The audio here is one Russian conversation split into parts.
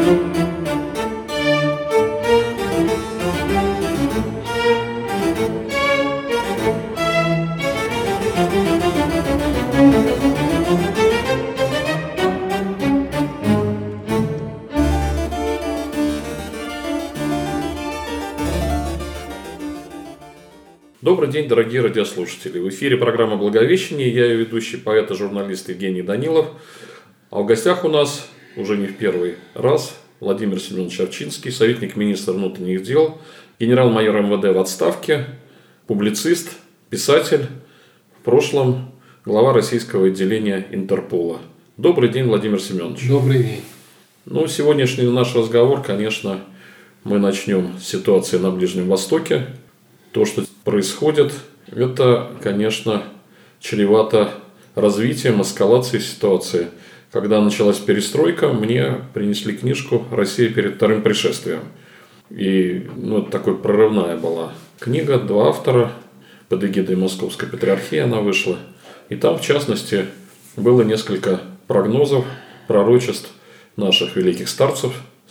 Добрый день, дорогие радиослушатели. В эфире программа «Благовещение». Я ее ведущий поэт и журналист Евгений Данилов. А в гостях у нас уже не в первый раз Владимир Семенович Овчинский, советник министра внутренних дел, генерал-майор МВД в отставке, публицист, писатель, в прошлом глава российского отделения Интерпола. Добрый день, Владимир Семенович. Добрый день. Сегодняшний наш разговор, конечно, мы начнем с ситуации на Ближнем Востоке. То, что происходит, это, конечно, чревато развитием, эскалацией ситуации. Когда началась перестройка, мне принесли книжку «Россия перед вторым пришествием». И это такой прорывная была книга, 2 автора, под эгидой Московской Патриархии она вышла. И там, в частности, было несколько прогнозов, пророчеств наших великих старцев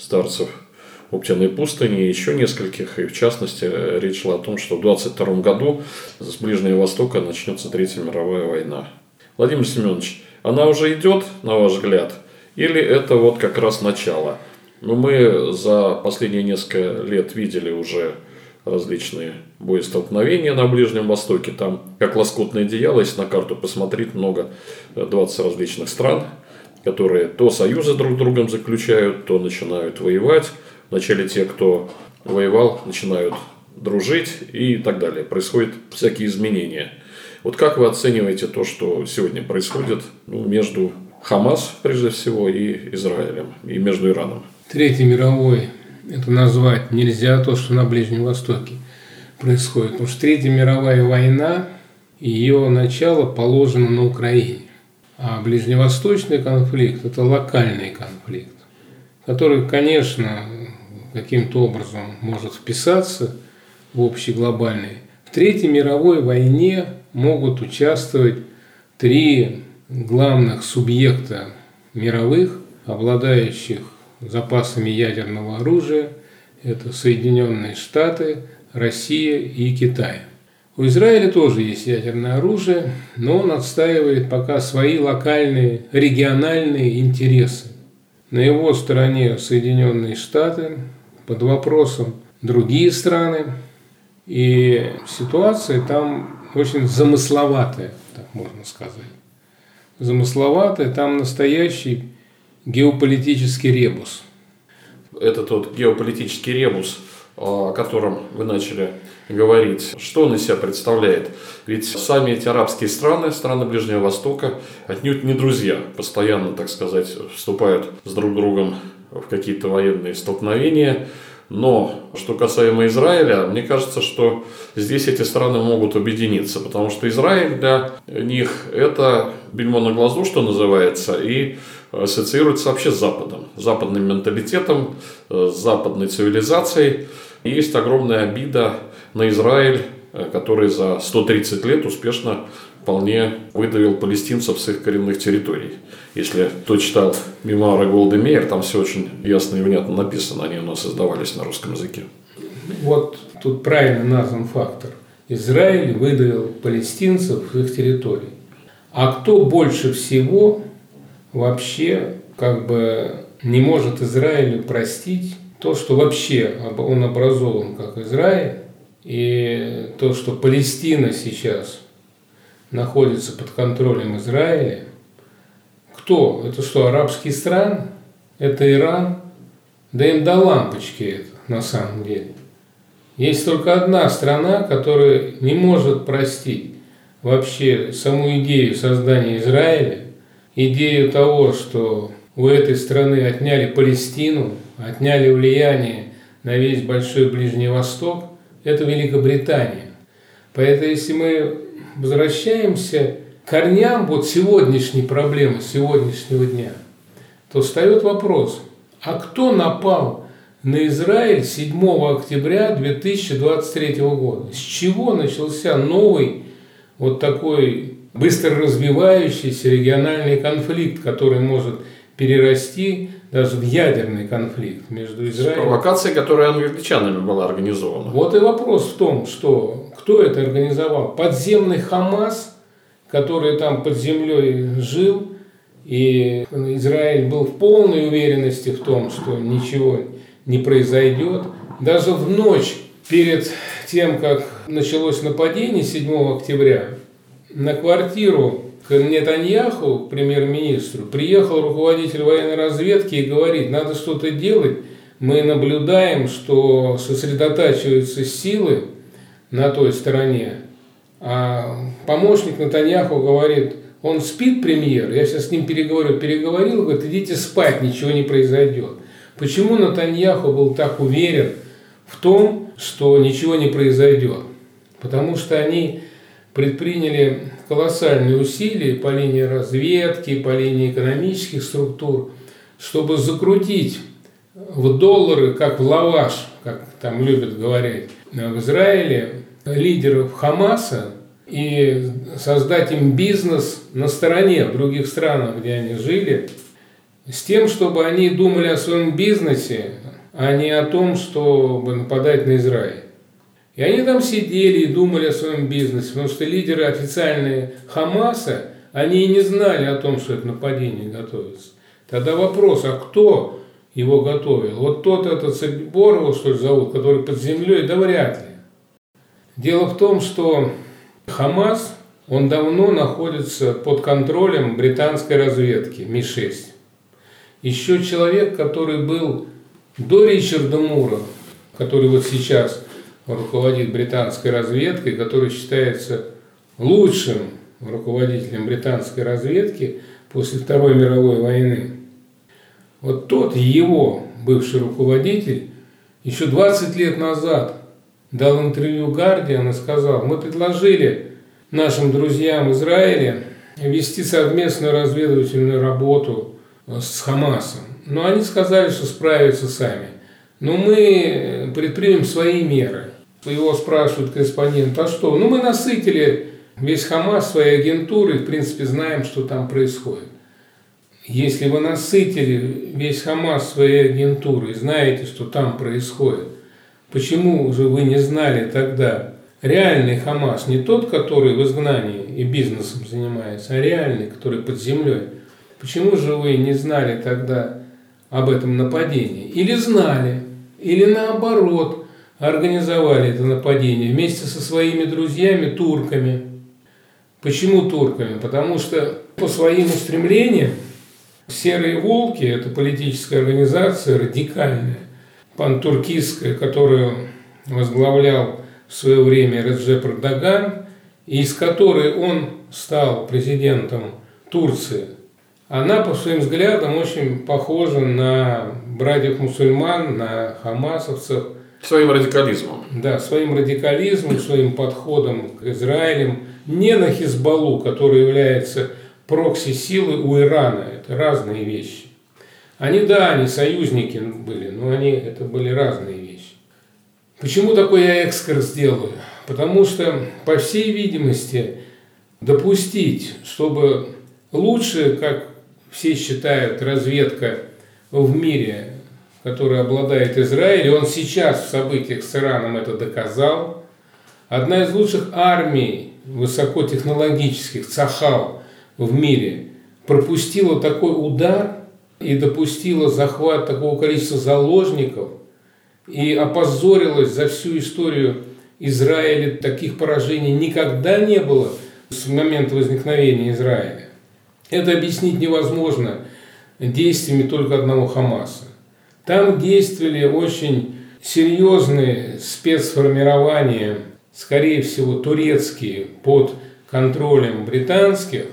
Оптиной пустыни и еще нескольких. И в частности, речь шла о том, что в 1922 году с Ближнего Востока начнется Третья мировая война. Владимир Семенович, она уже идет, на ваш взгляд, или это вот как раз начало? Мы за последние несколько лет видели уже различные боестолкновения на Ближнем Востоке. Там, как лоскутное одеяло, если на карту посмотреть, 20 различных стран, которые то союзы друг с другом заключают, то начинают воевать. Вначале те, кто воевал, начинают дружить и так далее. Происходят всякие изменения. Вот как вы оцениваете то, что сегодня происходит между Хамас, прежде всего, и Израилем, и между Ираном? Третьей мировой это назвать нельзя, то, что на Ближнем Востоке происходит. Потому что Третья мировая война, ее начало положено на Украине. А ближневосточный конфликт – это локальный конфликт, который, конечно, каким-то образом может вписаться в общий глобальный. В Третьей мировой войне могут участвовать 3 главных субъекта мировых, обладающих запасами ядерного оружия. Это Соединенные Штаты, Россия и Китай. У Израиля тоже есть ядерное оружие, но он отстаивает пока свои локальные, региональные интересы. На его стороне Соединенные Штаты, под вопросом другие страны. И ситуация там очень замысловатая, так можно сказать. Замысловатая, там настоящий геополитический ребус. Это тот геополитический ребус, о котором вы начали говорить, что он из себя представляет? Ведь сами эти арабские страны Ближнего Востока, отнюдь не друзья, постоянно, так сказать, вступают с друг другом в какие-то военные столкновения. Но, что касаемо Израиля, мне кажется, что здесь эти страны могут объединиться, потому что Израиль для них это бельмо на глазу, что называется, и ассоциируется вообще с Западом, западным менталитетом, с западной цивилизацией. И есть огромная обида на Израиль, который за 130 лет успешно вполне выдавил палестинцев с их коренных территорий. Если кто читал мемуары Голды Меир, там все очень ясно и внятно написано, они у нас издавались на русском языке. Вот тут правильно назван фактор. Израиль выдавил палестинцев с их территорий. А кто больше всего вообще не может Израилю простить то, что вообще он образован как Израиль, и то, что Палестина сейчас находится под контролем Израиля. Кто? Это что, арабские страны? Это Иран? Да им до лампочки это на самом деле. Есть только одна страна, которая не может простить вообще саму идею создания Израиля, идею того, что у этой страны отняли Палестину, отняли влияние на весь Большой Ближний Восток, это Великобритания. Поэтому если мы возвращаемся к корням сегодняшней проблемы, сегодняшнего дня, то встает вопрос, а кто напал на Израиль 7 октября 2023 года? С чего начался новый такой быстро развивающийся региональный конфликт, который может перерасти даже в ядерный конфликт между Израилем... Провокация, которая англичанами была организована. Вот и вопрос в том, что кто это организовал? Подземный Хамас, который там под землей жил, и Израиль был в полной уверенности в том, что ничего не произойдет. Даже в ночь перед тем, как началось нападение 7 октября, на квартиру к Нетаньяху, премьер-министру, приехал руководитель военной разведки и говорит: надо что-то делать. Мы наблюдаем, что сосредотачиваются силы на той стороне. А помощник Нетаньяху говорит: он спит, премьер, я сейчас с ним переговорил, говорит: идите спать, ничего не произойдет. Почему Нетаньяху был так уверен в том, что ничего не произойдет? Потому что они предприняли колоссальные усилия по линии разведки, по линии экономических структур, чтобы закрутить в доллары, как в лаваш, как там любят говорить в Израиле, лидеров Хамаса и создать им бизнес на стороне, в других странах, где они жили, с тем, чтобы они думали о своем бизнесе, а не о том, чтобы нападать на Израиль. И они там сидели и думали о своем бизнесе, потому что лидеры официальные Хамаса, они и не знали о том, что это нападение готовится. Тогда вопрос: а кто его готовил? Вот тот этот Собиборова, что ли, зовут, который под землей? Да вряд ли. Дело в том, что Хамас, он давно находится под контролем британской разведки Ми-6. Еще человек, который был до Ричарда Мура, который вот сейчас руководит британской разведкой, который считается лучшим руководителем британской разведки после Второй мировой войны. Вот тот, его бывший руководитель, еще 20 лет назад дал интервью Guardian и сказал: мы предложили нашим друзьям в Израиле вести совместную разведывательную работу с Хамасом. Но они сказали, что справятся сами. Но мы предпримем свои меры. Его спрашивают корреспондент: а что? Мы насытили весь Хамас своей агентурой, в принципе, знаем, что там происходит. Если вы насытили весь Хамас своей агентурой и знаете, что там происходит, почему же вы не знали тогда реальный Хамас, не тот, который в изгнании и бизнесом занимается, а реальный, который под землей? Почему же вы не знали тогда об этом нападении? Или знали, или наоборот организовали это нападение вместе со своими друзьями турками? Почему турками? Потому что по своим устремлениям «Серые волки» – это политическая организация радикальная, пантуркистская, которую возглавлял в свое время Реджеп Эрдоган, и из которой он стал президентом Турции. Она по своим взглядам очень похожа на братьев-мусульман, на хамасовцев. Своим радикализмом. Да, своим радикализмом, своим подходом к Израилю. Не на Хизбаллу, который является прокси-силой у Ирана. Это разные вещи. Они союзники были, но это были разные вещи. Почему такой я экскурс делаю? Потому что, по всей видимости, допустить, чтобы лучше, как все считают, разведка в мире, которой обладает Израиль, и он сейчас в событиях с Ираном это доказал, одна из лучших армий высокотехнологических, Цахал, в мире, пропустила такой удар и допустила захват такого количества заложников и опозорилась за всю историю Израиля. Таких поражений никогда не было с момента возникновения Израиля. Это объяснить невозможно действиями только одного Хамаса. Там действовали очень серьезные спецформирования, скорее всего, турецкие, под контролем британских,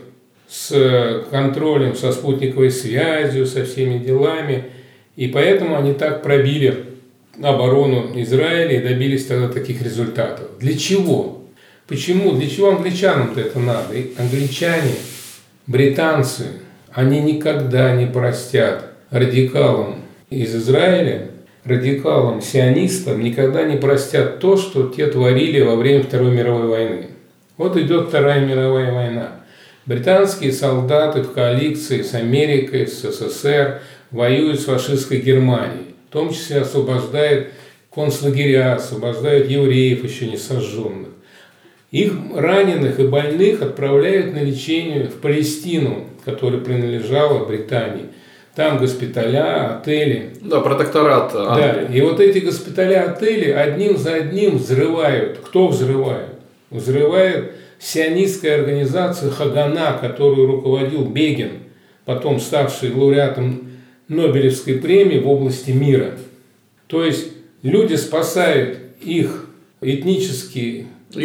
с контролем, со спутниковой связью, со всеми делами. И поэтому они так пробили оборону Израиля и добились тогда таких результатов. Для чего? Почему? Для чего англичанам-то это надо? И англичане, британцы, они никогда не простят радикалам из Израиля, радикалам, сионистам, никогда не простят то, что те творили во время Второй мировой войны. Вот идет Вторая мировая война. Британские солдаты в коалиции с Америкой, с СССР воюют с фашистской Германией. В том числе освобождают концлагеря, освобождают евреев, еще не сожженных. Их раненых и больных отправляют на лечение в Палестину, которая принадлежала Британии. Там госпиталя, отели. Да, протекторат Англии. Да, и вот эти госпиталя, отели одним за одним взрывают. Кто взрывает? Взрывает сионистская организация Хагана, которую руководил Бегин, потом ставший лауреатом Нобелевской премии в области мира. То есть люди спасают их этнические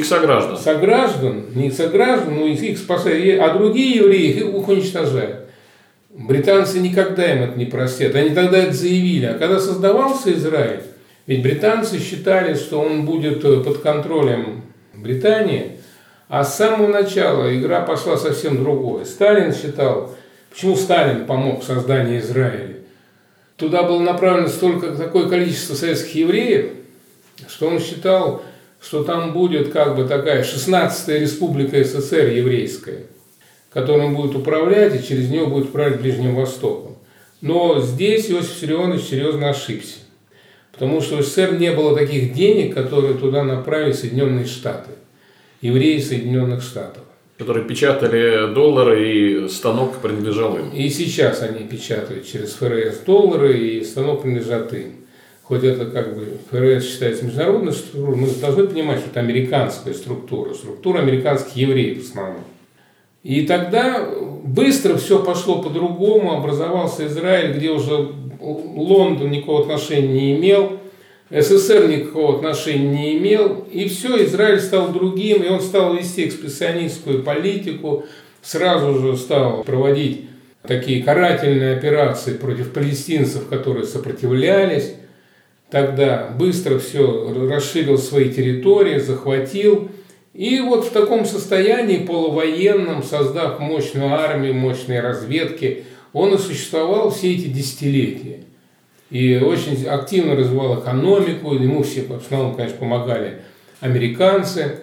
сограждан, но их спасают, а другие евреи их уничтожают. Британцы никогда им это не простят. Они тогда это заявили. А когда создавался Израиль, ведь британцы считали, что он будет под контролем Британии, а с самого начала игра пошла совсем другой. Сталин считал, почему Сталин помог в создании Израиля? Туда было направлено такое количество советских евреев, что он считал, что там будет как бы такая 16-я республика СССР еврейская, которым будет управлять, и через нее будет управлять Ближним Востоком. Но здесь Иосиф Виссарионович серьезно ошибся. Потому что в СССР не было таких денег, которые туда направили Соединенные Штаты. Евреи Соединенных Штатов. Которые печатали доллары, и станок принадлежал им. И сейчас они печатают через ФРС доллары, и станок принадлежат им. Хоть это как бы ФРС считается международной структурой, мы должны понимать, что это американская структура американских евреев в основном. И тогда быстро все пошло по-другому, образовался Израиль, где уже Лондон никакого отношения не имел, СССР никакого отношения не имел, и все, Израиль стал другим, и он стал вести экспрессионистскую политику, сразу же стал проводить такие карательные операции против палестинцев, которые сопротивлялись. Тогда быстро все расширил свои территории, захватил. И вот в таком состоянии полувоенном, создав мощную армию, мощные разведки, он и существовал все эти десятилетия. И очень активно развивал экономику, ему все в основном, конечно, помогали американцы.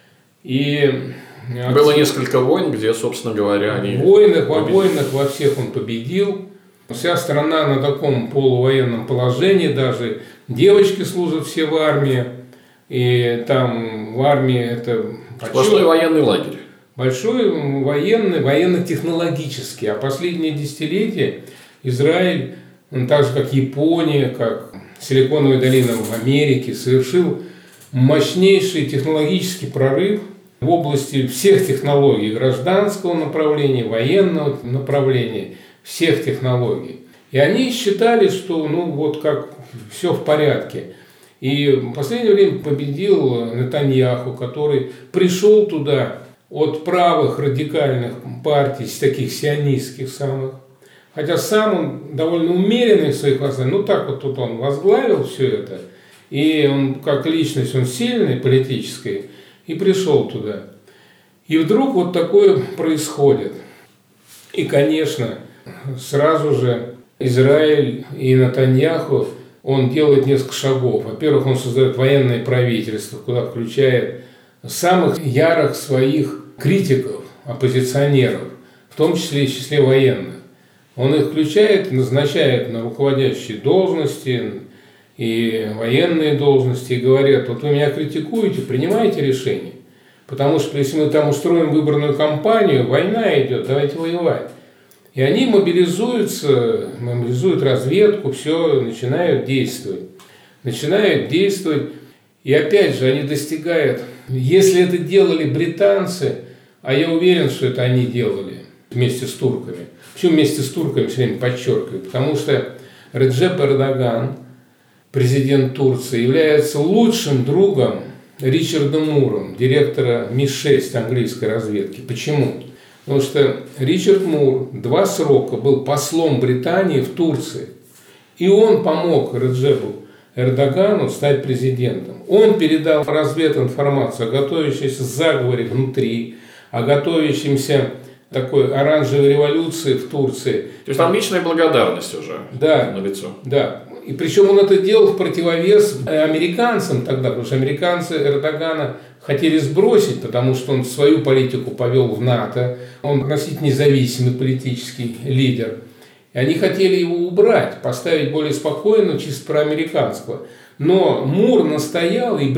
И было несколько войн, где, собственно говоря, они во войнах во всех он победил. Вся страна на таком полувоенном положении, даже девочки служат все в армии. И там в армии это большой военный лагерь. Большой военно-технологический. А последние десятилетия Израиль, он так же как Япония, как Силиконовая долина в Америке, совершил мощнейший технологический прорыв в области всех технологий, гражданского направления, военного направления, всех технологий. И они считали, что вот как все в порядке. И в последнее время победил Нетаньяху, который пришел туда от правых радикальных партий, таких сионистских самых. Хотя сам он довольно умеренный в своих воззрениях, так вот тут он возглавил все это. И он как личность, он сильный, политический, и пришел туда. И вдруг вот такое происходит. И, конечно, сразу же Израиль и Нетаньяху, он делает несколько шагов. Во-первых, он создает военное правительство, куда включает самых ярых своих критиков, оппозиционеров, в том числе и в числе военных. Он их включает, назначает на руководящие должности и военные должности, и говорят: вот вы меня критикуете, принимайте решение. Потому что если мы там устроим выборную кампанию, война идет, давайте воевать. И они мобилизуют разведку, все, начинают действовать. И опять же, они достигают, если это делали британцы, а я уверен, что это они делали вместе с турками. Почему вместе с турками все время подчеркиваю? Потому что Реджеп Эрдоган, президент Турции, является лучшим другом Ричарда Мура, директора МИ-6 английской разведки. Почему? Потому что Ричард Мур 2 срока был послом Британии в Турции. И он помог Реджепу Эрдогану стать президентом. Он передал развединформацию о готовящемся заговоре внутри, о готовящемся такой оранжевой революции в Турции. То есть там личная благодарность уже налицо. Да. И причем он это делал в противовес американцам тогда, потому что американцы Эрдогана хотели сбросить, потому что он свою политику повел в НАТО, он относительно независимый политический лидер. И они хотели его убрать, поставить более спокойно, чисто проамериканского. Но Мур настоял, и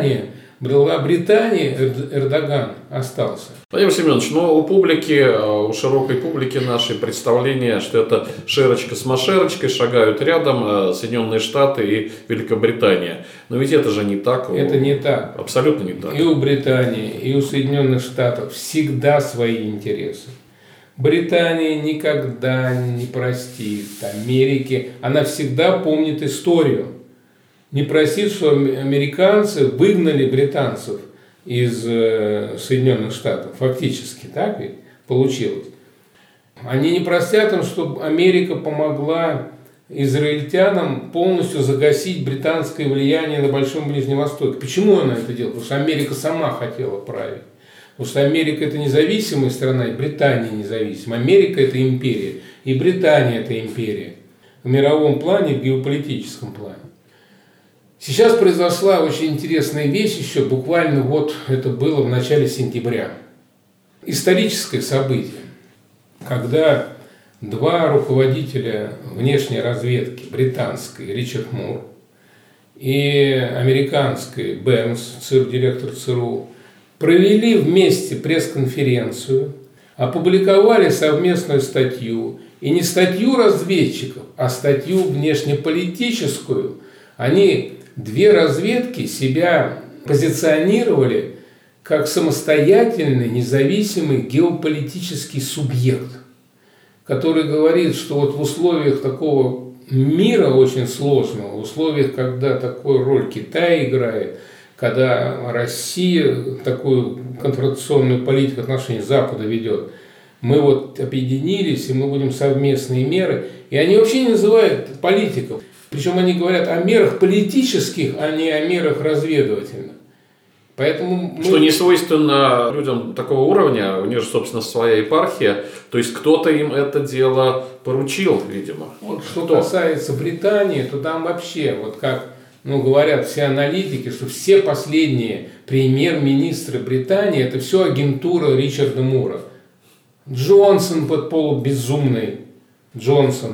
Британия, Эрдоган остался. Владимир Семенович, но у публики, у широкой публики нашей представление, что это шерочка с машерочкой, шагают рядом Соединенные Штаты и Великобритания. Но ведь это же не так. Это не так. Абсолютно не так. И у Британии, и у Соединенных Штатов всегда свои интересы. Британия никогда не простит Америке, она всегда помнит историю. Не простит, что американцы выгнали британцев из Соединенных Штатов. Фактически так ведь получилось. Они не простят им, что Америка помогла израильтянам полностью загасить британское влияние на Большом Ближнем Востоке. Почему она это делала? Потому что Америка сама хотела править. Потому что Америка – это независимая страна, и Британия независимая. Америка – это империя, и Британия – это империя. В мировом плане, в геополитическом плане. Сейчас произошла очень интересная вещь еще, буквально вот это было в начале сентября. Историческое событие, когда два руководителя внешней разведки, британской Ричард Мур и американской Бернс, директор ЦРУ, провели вместе пресс-конференцию, опубликовали совместную статью, и не статью разведчиков, а статью внешнеполитическую. Они, две разведки, себя позиционировали как самостоятельный, независимый геополитический субъект, который говорит, что вот в условиях такого мира очень сложного, в условиях, когда такую роль Китай играет, когда Россия такую конфронтационную политику в отношении Запада ведет, мы вот объединились, и мы будем совместные меры. И они вообще не называют политиков. Причем они говорят о мерах политических, а не о мерах разведывательных. Поэтому что не свойственно людям такого уровня, у них же, собственно, своя епархия, то есть кто-то им это дело поручил, видимо. Вот что касается Британии, то там вообще, вот как говорят все аналитики, что все последние премьер-министры Британии – это все агентура Ричарда Мура. Джонсон полубезумный, Джонсон,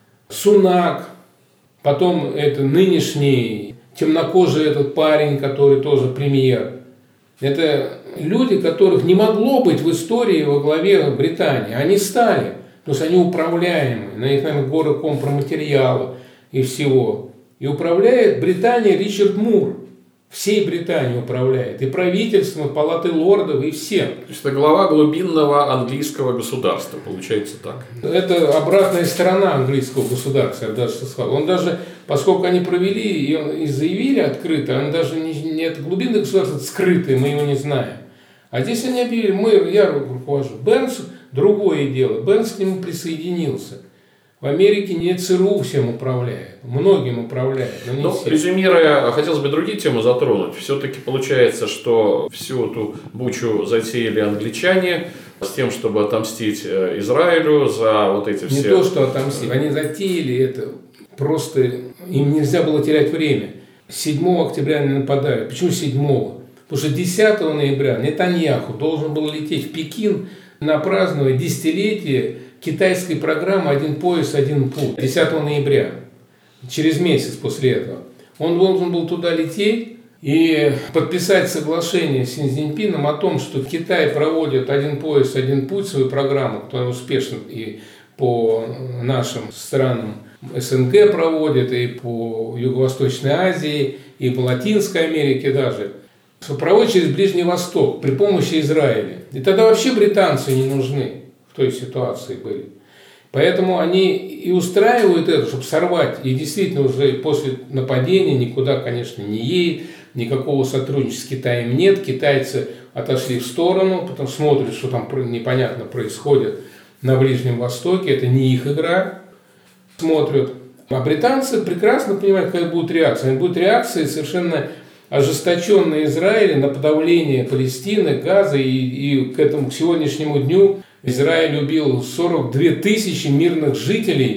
Сунак, потом это нынешний темнокожий этот парень, который тоже премьер. Это люди, которых не могло быть в истории во главе Британии. Они стали, потому что они управляемые, на них, наверное, горы компроматериала и всего. И управляет Британия Ричард Мур. Всей Британией управляет. И правительством, и палатой лордов, и всем. То есть это глава глубинного английского государства, получается так. Это обратная сторона английского государства, я даже сказал. Он даже, поскольку они провели и заявили открыто, он даже не это глубинное государство, это скрытое, мы его не знаем. А здесь они объявили, я руковожу. Бернс – другое дело. Бернс к нему присоединился. В Америке не ЦРУ всем управляет, многим управляет, но не всем. Резюмируя, хотелось бы другие темы затронуть. Все-таки получается, что всю эту бучу затеяли англичане с тем, чтобы отомстить Израилю за вот эти все... Не то, что отомстить, они затеяли это, просто им нельзя было терять время. 7 октября они нападают. Почему 7? Потому что 10 ноября Нетаньяху должен был лететь в Пекин на празднование десятилетия китайской программы «Один пояс, один путь» 10 ноября, через месяц после этого. Он должен был туда лететь и подписать соглашение с Си Цзиньпином о том, что Китай проводит «Один пояс, один путь» свою программу, которая успешно и по нашим странам СНГ проводит, и по Юго-Восточной Азии, и по Латинской Америке даже, что проводит через Ближний Восток при помощи Израиля. И тогда вообще британцы не нужны. В той ситуации были. Поэтому они и устраивают это, чтобы сорвать. И действительно уже после нападения никуда, конечно, не едет, никакого сотрудничества с Китаем нет. Китайцы отошли в сторону, потом смотрят, что там непонятно происходит на Ближнем Востоке. Это не их игра. Смотрят. А британцы прекрасно понимают, какая будет реакция. Будет реакция совершенно ожесточенная Израиля на подавление Палестины, Газа и к сегодняшнему дню Израиль убил 42 тысячи мирных жителей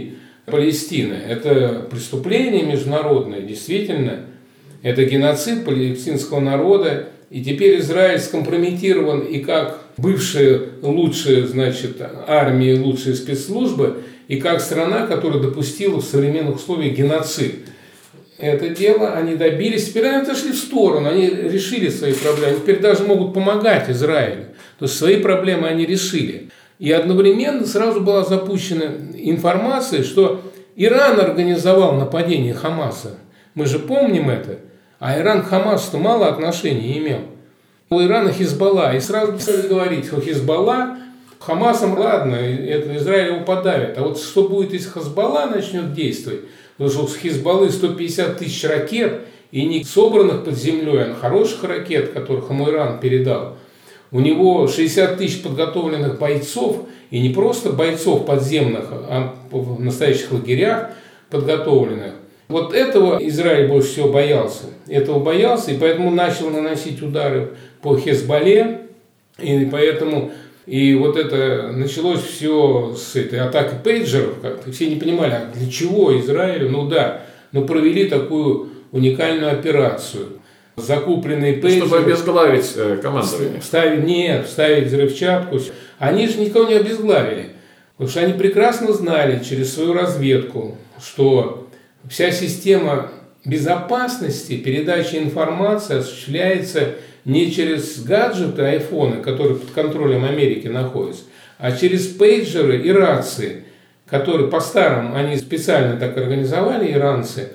Палестины. Это преступление международное, действительно. Это геноцид палестинского народа. И теперь Израиль скомпрометирован и как бывшие лучшие, армии, лучшие спецслужбы, и как страна, которая допустила в современных условиях геноцид. Это дело они добились, теперь они отошли в сторону, они решили свои проблемы, теперь даже могут помогать Израилю. То есть свои проблемы они решили. И одновременно сразу была запущена информация, что Иран организовал нападение Хамаса. Мы же помним это. А Иран к Хамасу мало отношений имел. У Ирана Хизбалла. И сразу стали говорить, что Хизбалла Хамасом, ладно, это Израиль его подавит. А вот что будет, если Хизбалла начнет действовать? Потому что у Хизбаллы 150 тысяч ракет, и не собранных под землей, а хороших ракет, которых ему Иран передал. У него 60 тысяч подготовленных бойцов, и не просто бойцов подземных, а в настоящих лагерях подготовленных. Вот этого Израиль больше всего боялся. Этого боялся, и поэтому начал наносить удары по Хизбалле. И поэтому и вот это началось все с этой атаки пейджеров. Как-то все не понимали, а для чего Израилю? Но провели такую уникальную операцию. Закупленные пейджеры. Чтобы обезглавить командование. Вставить взрывчатку. Они же никого не обезглавили. Потому что они прекрасно знали через свою разведку, что вся система безопасности, передачи информации осуществляется не через гаджеты, айфоны, которые под контролем Америки находятся, а через пейджеры и рации, которые по-старому, они специально так организовали, иранцы,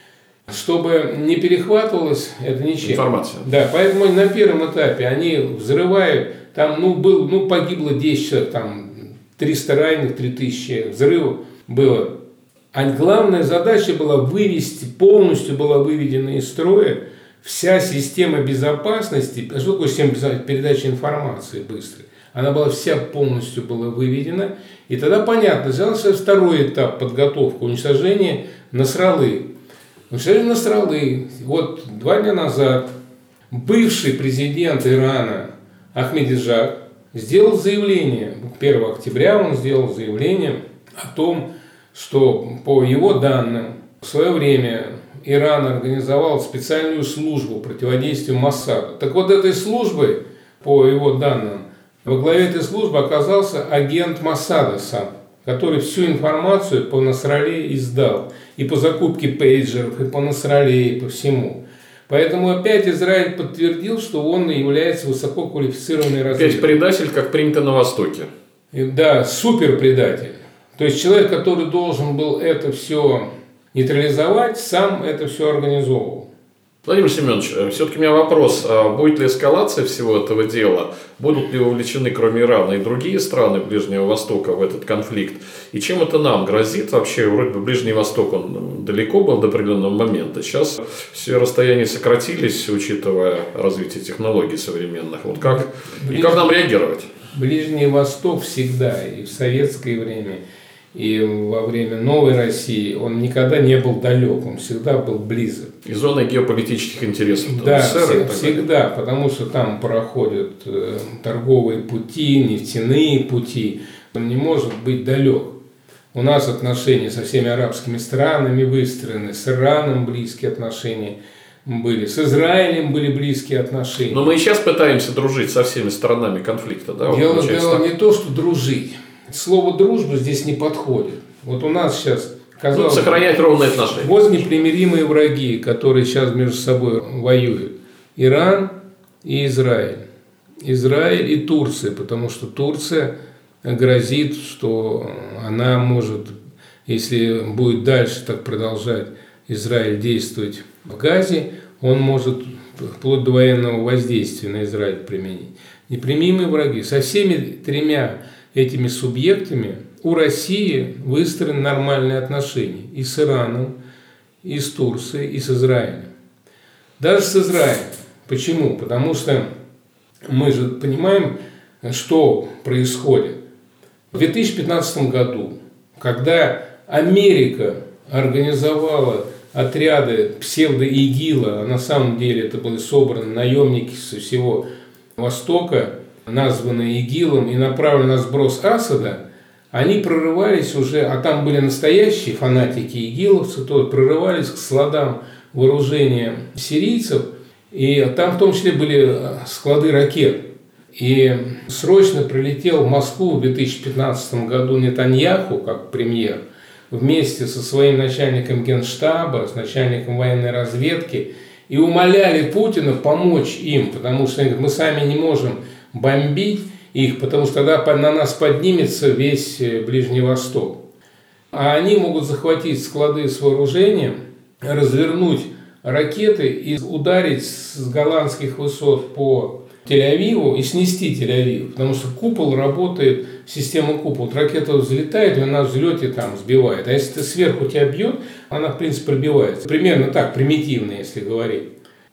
чтобы не перехватывалось это ничем. Информация. Да, поэтому на первом этапе они взрывают, там погибло 10 человек, там 300 раненых, 3000 взрывов было. А главная задача была полностью была выведена из строя вся система безопасности. Что такое система передачи информации быстрой? Она была вся полностью была выведена. И тогда понятно, взялся второй этап подготовки, уничтожения Насраллы. Уничтожение Насраллы. Вот 2 дня назад бывший президент Ирана Ахмедиджад сделал заявление. 1 октября он сделал заявление о том, что по его данным в свое время Иран организовал специальную службу противодействия Моссаду. Так вот, этой службой, по его данным, во главе этой службы оказался агент Моссада сам, который всю информацию по Насралле издал. И по закупке пейджеров, и по Насралле, и по всему. Поэтому опять Израиль подтвердил, что он является высококвалифицированной разведкой. Опять предатель, как принято на Востоке. Да, суперпредатель. То есть человек, который должен был это все нейтрализовать, сам это все организовывал. Владимир Семенович, все-таки у меня вопрос. Будет ли эскалация всего этого дела? Будут ли вовлечены, кроме Ирана, и другие страны Ближнего Востока в этот конфликт? И чем это нам грозит? Вообще, вроде бы Ближний Восток, он далеко был до определенного момента. Сейчас все расстояния сократились, учитывая развитие технологий современных. Вот как нам реагировать? Ближний Восток всегда, и в советское время, и во время Новой России, он никогда не был далек, он всегда был близок. И зоной геополитических интересов. Да, всегда, потому что там проходят торговые пути, нефтяные пути, он не может быть далек. У нас отношения со всеми арабскими странами выстроены, с Ираном близкие отношения были, с Израилем были близкие отношения. Но мы и сейчас пытаемся дружить со всеми сторонами конфликта. Да? Дело не то, что дружить. Слово «дружба» здесь не подходит. Вот у нас сейчас, казалось, сохранять ровные отношения. Вот непримиримые враги, которые сейчас между собой воюют. Иран и Израиль. Израиль и Турция, потому что Турция грозит, что она может, если будет дальше так продолжать Израиль действовать в Газе, он может вплоть до военного воздействия на Израиль применить. Непримиримые враги. Со всеми 3 этими субъектами у России выстроены нормальные отношения и с Ираном, и с Турцией, и с Израилем. Даже с Израилем. Почему? Потому что мы же понимаем, что происходит. В 2015 году, когда Америка организовала отряды псевдо-ИГИЛа, а на самом деле это были собраны наемники со всего Востока, названные ИГИЛом, и направлены на сброс Асада, они прорывались уже, а там были настоящие фанатики игиловцы, то прорывались к складам вооружения сирийцев, и там в том числе были склады ракет. И срочно прилетел в Москву в 2015 году Нетаньяху, как премьер, вместе со своим начальником генштаба, с начальником военной разведки, и умоляли Путина помочь им, потому что они говорят, мы сами не можем бомбить их, потому что тогда на нас поднимется весь Ближний Восток. А они могут захватить склады с вооружением, развернуть ракеты и ударить с голландских высот по Тель-Авиву и снести Тель-Авив, потому что купол работает, система купол. Ракета взлетает, и она в взлете там сбивает. А если ты сверху тебя бьет, она в принципе пробивается. Примерно так, примитивно, если говорить.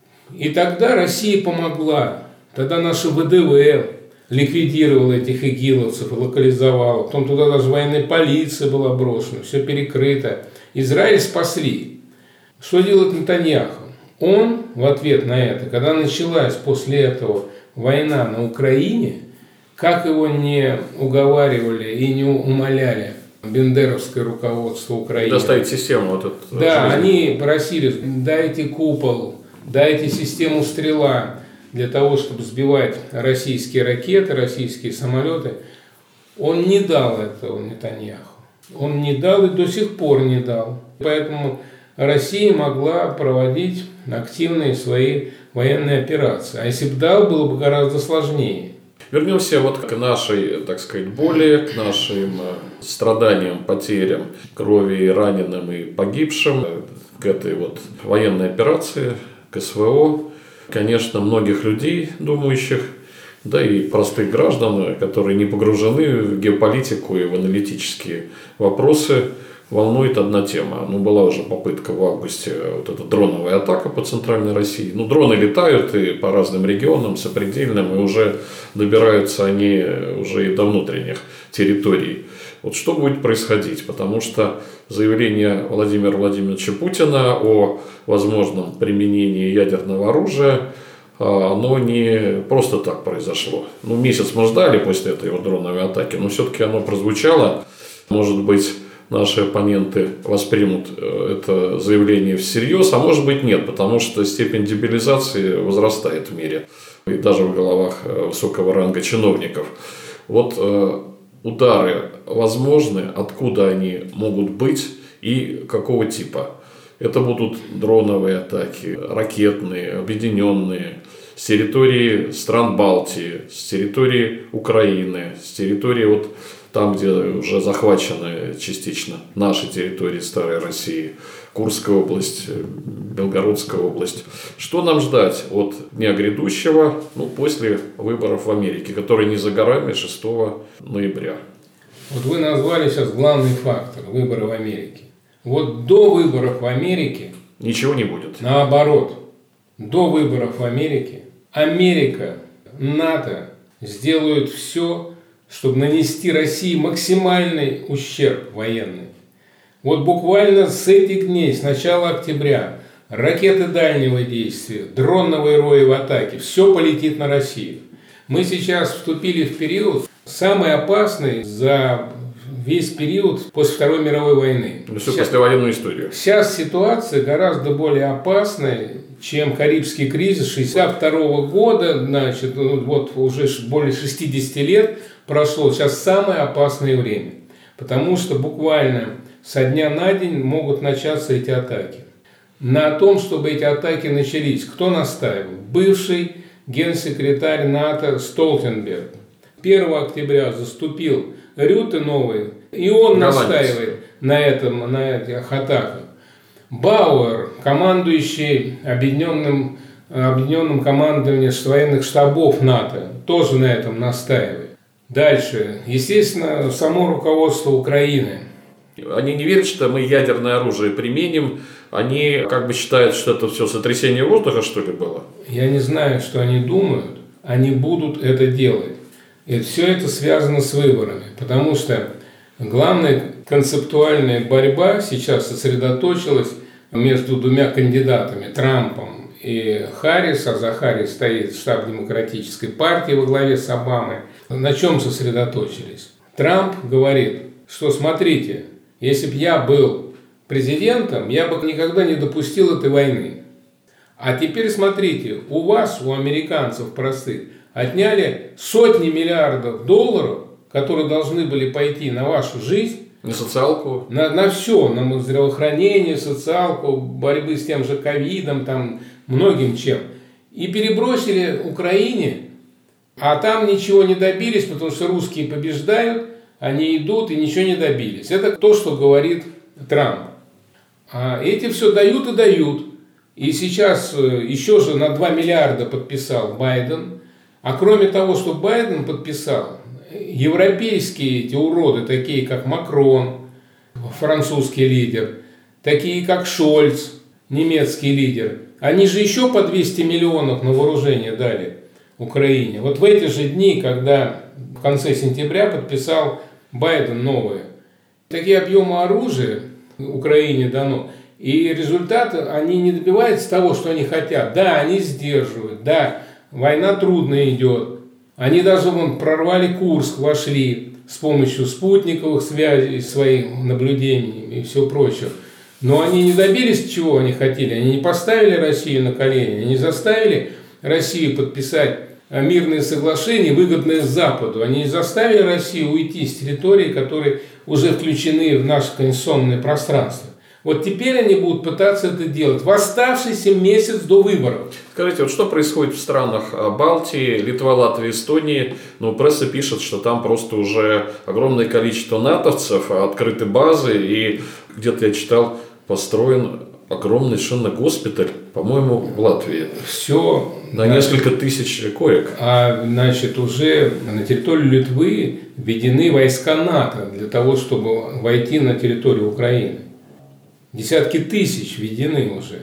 И тогда Россия помогла. Тогда наша ВДВ ликвидировала этих игиловцев и локализовала. Потом туда даже военная полиция была брошена, все перекрыто. Израиль спасли. Что делает Нетаньяху? Он в ответ на это, когда началась после этого война на Украине, как его не уговаривали и не умоляли бендеровское руководство Украины. Доставить систему вот эту. Да, они просили, дайте купол, дайте систему «Стрела» для того, чтобы сбивать российские ракеты, российские самолеты. Он не дал этого Нетаньяху. Он не дал и до сих пор не дал. Поэтому Россия могла проводить активные свои военные операции. А если бы дал, было бы гораздо сложнее. Вернемся вот к нашей, так сказать, боли, к нашим страданиям, потерям, крови, раненым и погибшим, к этой вот военной операции, к СВО. Конечно, многих людей, думающих, да и простых граждан, которые не погружены в геополитику и в аналитические вопросы, волнует одна тема. Была уже попытка в августе, вот эта дроновая атака по центральной России. Дроны летают и по разным регионам, сопредельным, и уже добираются они уже и до внутренних территорий. Вот что будет происходить? Потому что заявление Владимира Владимировича Путина о возможном применении ядерного оружия, оно не просто так произошло. Месяц мы ждали после этой дроновой атаки, но все-таки оно прозвучало. Может быть, наши оппоненты воспримут это заявление всерьез, а может быть нет, потому что степень дебилизации возрастает в мире и даже в головах высокого ранга чиновников. Удары возможны, откуда они могут быть и какого типа. Это будут дроновые атаки, ракетные, объединенные, с территории стран Балтии, с территории Украины, с территории там, где уже захвачены частично наши территории старой России, Курская область, Белгородская область. Что нам ждать от дня грядущего, после выборов в Америке, которые не за горами 6 ноября? Вы назвали сейчас главный фактор – выборы в Америке. До выборов в Америке ничего не будет. Наоборот, до выборов в Америке Америка, НАТО сделают все, чтобы нанести России максимальный ущерб военный. Буквально с этих дней, с начала октября, ракеты дальнего действия, дроновые рои в атаке, все полетит на Россию. Мы сейчас вступили в период самый опасный за весь период после Второй мировой войны. Всю послевоенную историю. Сейчас ситуация гораздо более опасная, чем Карибский кризис 1962 года. Уже более 60 лет прошло. Сейчас самое опасное время. Потому что буквально со дня на день могут начаться эти атаки. На том, чтобы эти атаки начались, кто настаивал? Бывший генсекретарь НАТО Столтенберг. 1 октября заступил Рюте новый, и он настаивает на этих атаках. Бауэр, командующий объединенным командованием военных штабов НАТО, тоже на этом настаивает. Дальше, естественно, само руководство Украины. Они не верят, что мы ядерное оружие применим. Они считают, что это все сотрясение воздуха, что ли, было? Я не знаю, что они думают. Они будут это делать. И все это связано с выборами. Потому что главная концептуальная борьба сейчас сосредоточилась между двумя кандидатами, Трампом и Харрис, а за Харрис стоит штаб Демократической партии во главе с Обамой. На чем сосредоточились? Трамп говорит, что, смотрите, если бы я был президентом, я бы никогда не допустил этой войны. А теперь смотрите, у вас, у американцев простых, отняли сотни миллиардов долларов, которые должны были пойти на вашу жизнь. На социалку. На все, на здравоохранение, социалку, борьбы с тем же ковидом, там, многим чем. И перебросили Украине, а там ничего не добились, потому что русские побеждают, они идут и ничего не добились. Это то, что говорит Трамп. А эти все дают и дают. И сейчас еще же на 2 миллиарда подписал Байден. А кроме того, что Байден подписал, европейские эти уроды, такие как Макрон, французский лидер, такие как Шольц, немецкий лидер, они же еще по 200 миллионов на вооружение дали Украине. Вот в эти же дни, когда в конце сентября подписал Байден новые, такие объемы оружия Украине дано, и результаты, они не добиваются того, что они хотят. Да, они сдерживают, да, война трудно идет. Они даже прорвали Курск, вошли с помощью спутниковых связей, своих наблюдений и все прочее. Но они не добились, чего они хотели. Они не поставили Россию на колени, они не заставили Россию подписать мирные соглашения, выгодные Западу. Они не заставили Россию уйти с территорий, которые уже включены в наше конституционное пространство. Вот теперь они будут пытаться это делать в оставшийся месяц до выборов. Скажите, вот что происходит в странах Балтии, Литва, Латвия, Эстонии? Ну, пресса пишет, что там просто уже огромное количество натовцев, открыты базы, и где-то я читал, построен огромный совершенно госпиталь, по-моему, в Латвии. Все. На несколько тысяч коек. Значит, уже на территорию Литвы введены войска НАТО для того, чтобы войти на территорию Украины. Десятки тысяч введены уже.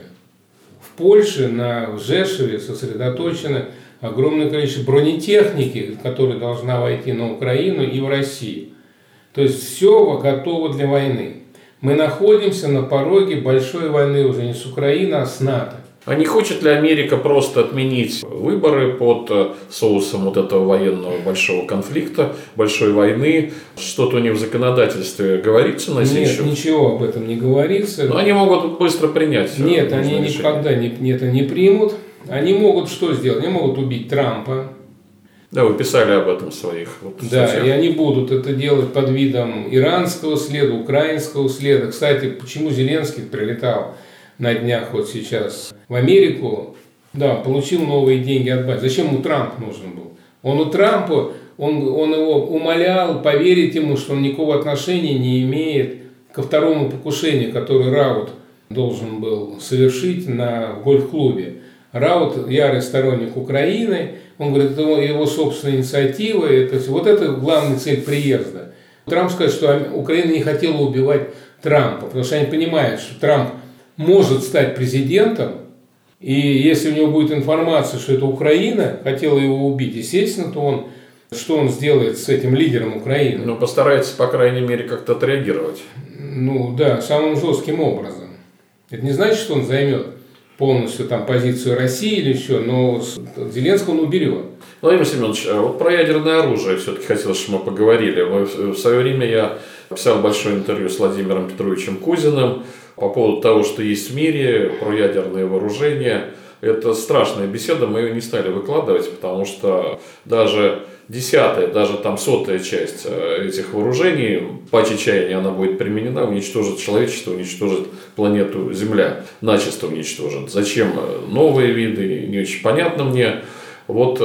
В Польше, в Жешеве сосредоточено огромное количество бронетехники, которая должна войти на Украину и в Россию. То есть все готово для войны. Мы находимся на пороге большой войны уже не с Украиной, а с НАТО. А не хочет ли Америка просто отменить выборы под соусом вот этого военного большого конфликта, большой войны? Что-то у них в законодательстве говорится на сей счет? Нет, ничего об этом не говорится. Но они могут быстро принять. Нет, они никогда это не примут. Они могут что сделать? Они могут убить Трампа. Да, вы писали об этом в своих статьях. И они будут это делать под видом иранского следа, украинского следа. Кстати, почему Зеленский прилетал на днях вот сейчас в Америку, да, получил новые деньги от Байдена. Зачем ему Трамп нужен был? Он у Трампа, он его умолял поверить ему, что он никакого отношения не имеет ко второму покушению, которое Раут должен был совершить в гольф-клубе. Раут ярый сторонник Украины, он говорит, это его собственная инициатива, вот это главная цель приезда. Трамп сказал, что Украина не хотела убивать Трампа, потому что они понимают, что Трамп может стать президентом, и если у него будет информация, что это Украина хотела его убить, естественно, то что он сделает с этим лидером Украины? Ну, постарается, по крайней мере, как-то отреагировать. Ну, да, самым жестким образом. Это не значит, что он займет полностью позицию России или еще, но Зеленского он уберет. Владимир Семенович, вот про ядерное оружие все-таки хотелось, чтобы мы поговорили. В свое время я писал большое интервью с Владимиром Петровичем Кузиным по поводу того, что есть в мире, про ядерные вооружения. Это страшная беседа, мы ее не стали выкладывать, потому что даже 10-я, даже 100-я часть этих вооружений, по чаяния она будет применена, уничтожит человечество, уничтожит планету Земля, начисто уничтожит. Зачем новые виды, не очень понятно мне. Вот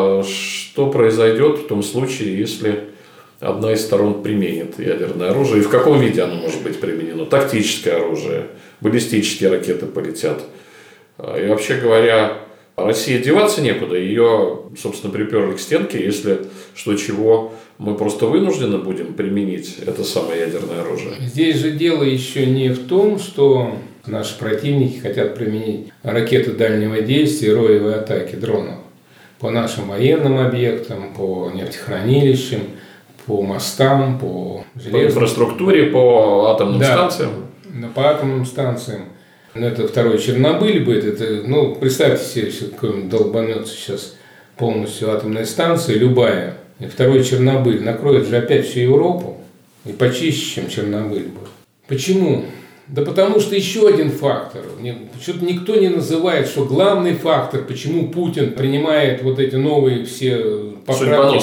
что произойдет в том случае, если одна из сторон применит ядерное оружие, и в каком виде оно может быть применено? Тактическое оружие, баллистические ракеты полетят. И вообще говоря, России деваться некуда, ее, собственно, приперли к стенке, если что чего, мы просто вынуждены будем применить это самое ядерное оружие. Здесь же дело еще не в том, что наши противники хотят применить ракеты дальнего действия, роевые атаки дронов по нашим военным объектам, по нефтехранилищам, по мостам, по железным... По инфраструктуре, по атомным станциям. Да, по атомным станциям. Это второй Чернобыль будет. Представьте себе, если какой-нибудь долбанется сейчас полностью атомная станция, любая, и второй Чернобыль накроет же опять всю Европу. И почище, чем Чернобыль был. Почему? Да потому что еще один фактор. Что-то никто не называет, что главный фактор, почему Путин принимает вот эти новые все поправки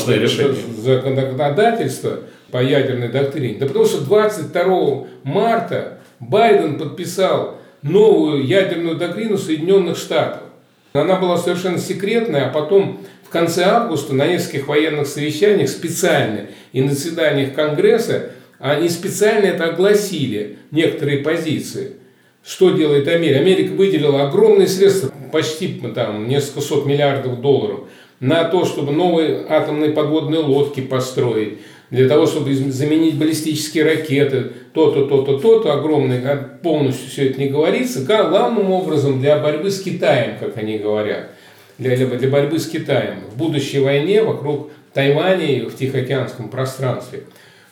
в законодательство по ядерной доктрине. Да потому что 22 марта Байден подписал новую ядерную доктрину Соединенных Штатов. Она была совершенно секретная, а потом в конце августа на нескольких военных совещаниях специально и на заседаниях Конгресса они специально это огласили, некоторые позиции. Что делает Америка? Америка выделила огромные средства, почти там, несколько сот миллиардов долларов, на то, чтобы новые атомные подводные лодки построить, для того, чтобы заменить баллистические ракеты, то-то, огромное, полностью все это не говорится, главным образом для борьбы с Китаем, как они говорят, для борьбы с Китаем в будущей войне вокруг Тайваня и в Тихоокеанском пространстве.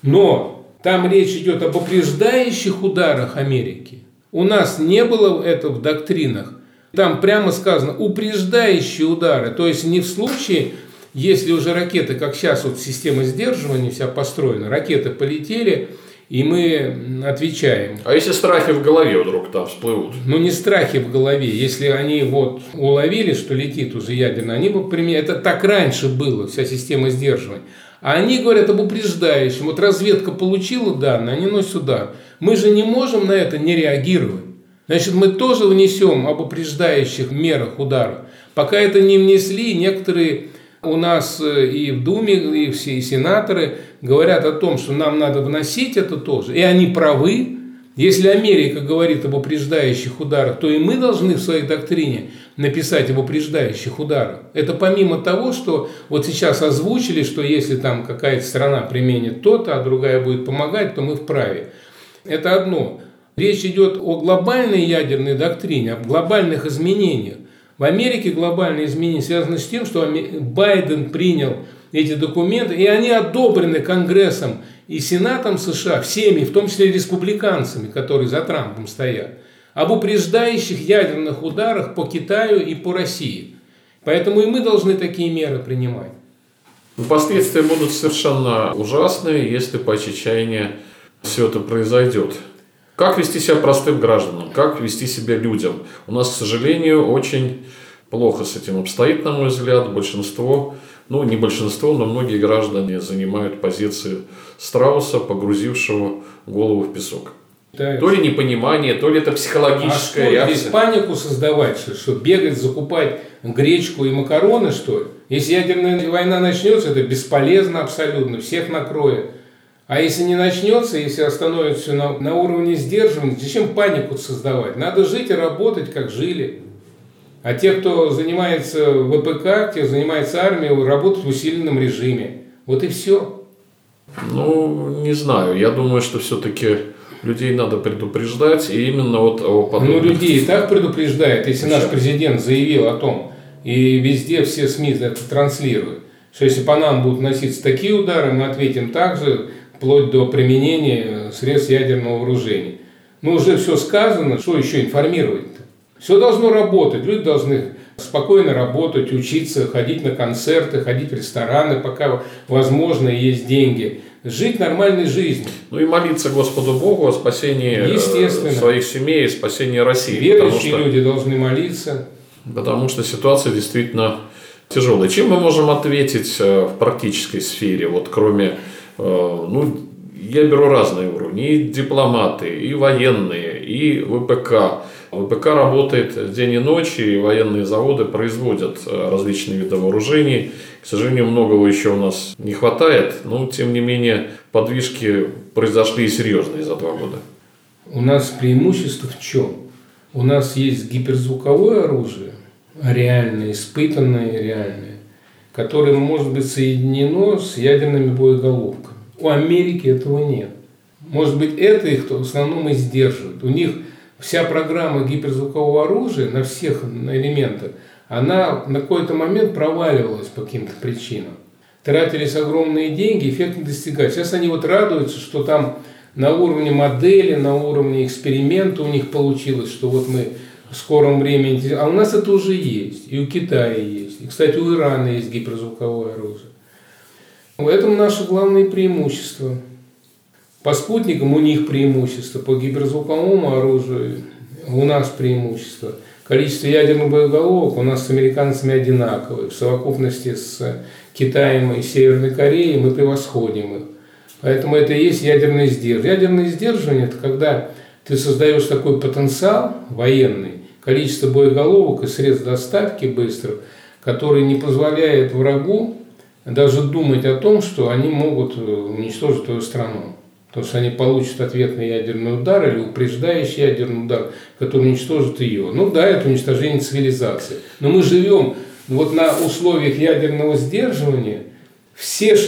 Но там речь идет об упреждающих ударах Америки. У нас не было этого в доктринах. Там прямо сказано упреждающие удары. То есть не в случае, если уже ракеты, как сейчас вот система сдерживания вся построена, ракеты полетели, и мы отвечаем. А если страхи в голове вдруг там всплывут? Ну не страхи в голове. Если они вот уловили, что летит уже ядерно, они бы применили. Это так раньше было, вся система сдерживания. А они говорят об упреждающем. Вот разведка получила данные, они носят удар. Мы же не можем на это не реагировать. Значит, мы тоже внесем об упреждающих мерах удара. Пока это не внесли, некоторые у нас и в Думе, и все и сенаторы говорят о том, что нам надо вносить это тоже. И они правы. Если Америка говорит об упреждающих ударах, то и мы должны в своей доктрине написать об упреждающих ударах. Это помимо того, что вот сейчас озвучили, что если там какая-то страна применит то-то, а другая будет помогать, то мы вправе. Это одно. Речь идет о глобальной ядерной доктрине, о глобальных изменениях. В Америке глобальные изменения связаны с тем, что Байден принял эти документы, и они одобрены Конгрессом и Сенатом США, всеми, в том числе и республиканцами, которые за Трампом стоят, об упреждающих ядерных ударах по Китаю и по России. Поэтому и мы должны такие меры принимать. Последствия будут совершенно ужасные, если по чечаянию все это произойдет. Как вести себя простым гражданам? Как вести себя людям? У нас, к сожалению, очень плохо с этим обстоит, на мой взгляд. Большинство, не большинство, но многие граждане занимают позиции страуса, погрузившего голову в песок. Да, то ли непонимание, то ли это психологическая реакция. Здесь панику создавать, что бегать, закупать гречку и макароны, что ли? Если ядерная война начнется, это бесполезно абсолютно, всех накроет. А если не начнется, если остановится все на уровне сдерживания, зачем панику создавать? Надо жить и работать, как жили. А те, кто занимается ВПК, те, кто занимается армией, работают в усиленном режиме. Вот и все. Не знаю. Я думаю, что все-таки людей надо предупреждать. И именно вот о подобных... людей и так предупреждает, если наш президент заявил о том, и везде все СМИ это транслируют, что если по нам будут носиться такие удары, мы ответим так же, вплоть до применения средств ядерного вооружения. Уже все сказано, что еще информировать-то? Все должно работать, люди должны спокойно работать, учиться, ходить на концерты, ходить в рестораны, пока возможно есть деньги, жить нормальной жизнью. И молиться Господу Богу о спасении своих семей, спасении России. Верующие люди должны молиться. Потому что ситуация действительно тяжелая. Чем мы можем ответить в практической сфере, кроме... я беру разные уровни, и дипломаты, и военные, и ВПК. ВПК работает день и ночь, и военные заводы производят различные виды вооружений. К сожалению, многого еще у нас не хватает, но тем не менее подвижки произошли и серьезные за 2 года. У нас преимущество в чем? У нас есть гиперзвуковое оружие, реальное, испытанное, реальное, которое может быть соединено с ядерными боеголовками. У Америки этого нет. Может быть, это их в основном и сдерживает. У них вся программа гиперзвукового оружия на всех элементах, она на какой-то момент проваливалась по каким-то причинам. Тратились огромные деньги, эффект не достигать. Сейчас они радуются, что там на уровне модели, на уровне эксперимента у них получилось, что мы в скором времени... А у нас это уже есть, и у Китая есть. И, кстати, у Ирана есть гиперзвуковое оружие. В этом наше главное преимущество. По спутникам у них преимущество, по гиперзвуковому оружию у нас преимущество. Количество ядерных боеголовок у нас с американцами одинаковое. В совокупности с Китаем и Северной Кореей мы превосходим их. Поэтому это и есть ядерное сдерживание. Ядерное сдерживание – это когда ты создаешь такой потенциал военный, количество боеголовок и средств доставки быстрых, который не позволяет врагу даже думать о том, что они могут уничтожить твою страну. Потому что они получат ответный ядерный удар или упреждающий ядерный удар, который уничтожит ее. Ну да, это уничтожение цивилизации. Но мы живем вот на условиях ядерного сдерживания все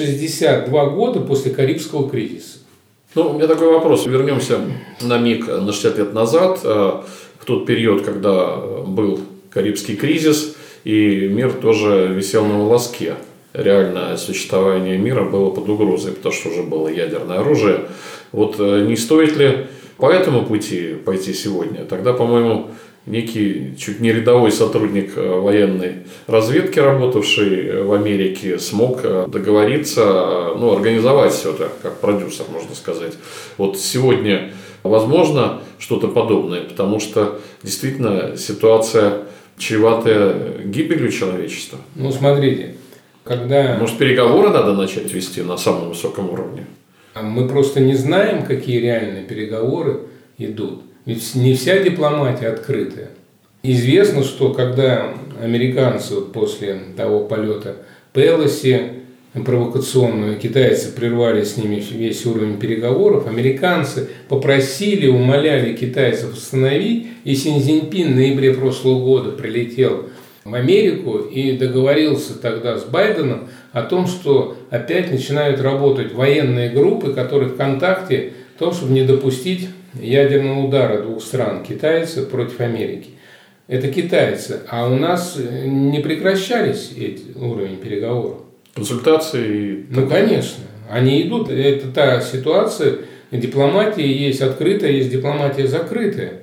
62 года после Карибского кризиса. Ну, у меня такой вопрос. Вернемся на миг на 60 лет назад, в тот период, когда был Карибский кризис, и мир тоже висел на волоске. Реальное существование мира было под угрозой, потому что уже было ядерное оружие. Вот не стоит ли по этому пути пойти сегодня? Тогда, по-моему, некий чуть не рядовой сотрудник военной разведки, работавший в Америке, смог договориться, организовать все это, как продюсер, можно сказать. Вот сегодня возможно что-то подобное, потому что действительно ситуация чреватая гибелью человечества. Ну, смотрите. Может, переговоры надо начать вести на самом высоком уровне? Мы просто не знаем, какие реальные переговоры идут. Ведь не вся дипломатия открытая. Известно, что когда американцы после того полета Пелоси провокационного, китайцы прервали с ними весь уровень переговоров, американцы попросили, умоляли китайцев остановить, и Си Цзиньпин в ноябре прошлого года прилетел в Америку и договорился тогда с Байденом о том, что опять начинают работать военные группы, которые в контакте, в том, чтобы не допустить ядерного удара двух стран, китайцы против Америки. Это китайцы, а у нас не прекращались эти уровни переговоров. Консультации? Ну, конечно, они идут. Это та ситуация, дипломатия есть открытая, есть дипломатия закрытая.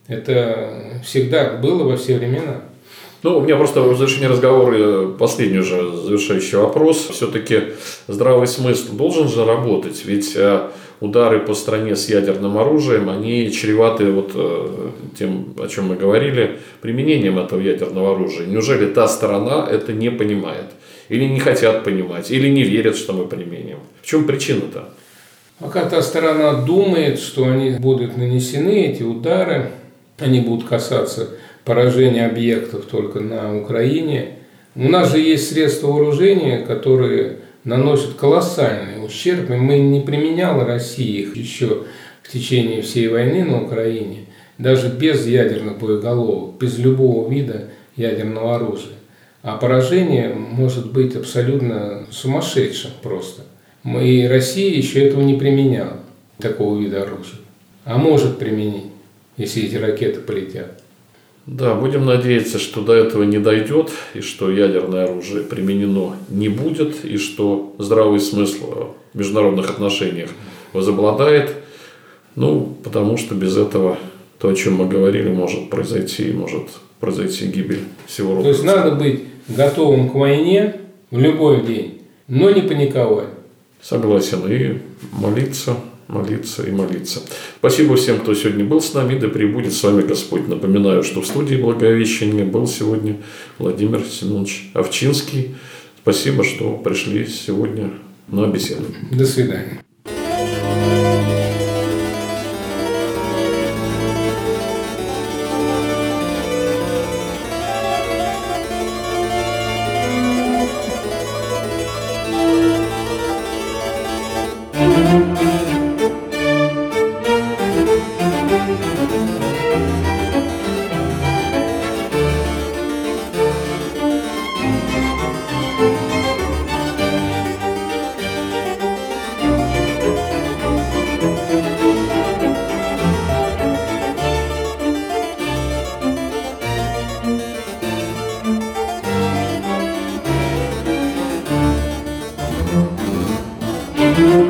Это всегда было во все времена. У меня просто в завершении разговора последний уже завершающий вопрос. Все-таки здравый смысл должен же работать, ведь удары по стране с ядерным оружием, они чреваты тем, о чем мы говорили, применением этого ядерного оружия. Неужели та сторона это не понимает? Или не хотят понимать, или не верят, что мы применим? В чем причина-то? Пока та сторона думает, что они будут нанесены, эти удары, они будут касаться поражения объектов только на Украине. У нас же есть средства вооружения, которые наносят колоссальный ущерб, и мы не применяла Россия их еще в течение всей войны на Украине, даже без ядерных боеголовок, без любого вида ядерного оружия. А поражение может быть абсолютно сумасшедшим просто. И Россия еще этого не применяла, такого вида оружия. А может применить, если эти ракеты полетят. Да, будем надеяться, что до этого не дойдет, и что ядерное оружие применено не будет, и что здравый смысл в международных отношениях возобладает. Потому что без этого то, о чем мы говорили, может произойти гибель всего рода. То есть надо быть готовым к войне в любой день, но не паниковать. Согласен. И молиться и молиться. Спасибо всем, кто сегодня был с нами. Да пребудет с вами Господь. Напоминаю, что в студии Благовещения был сегодня Владимир Семенович Овчинский. Спасибо, что пришли сегодня на беседу. До свидания. Thank you.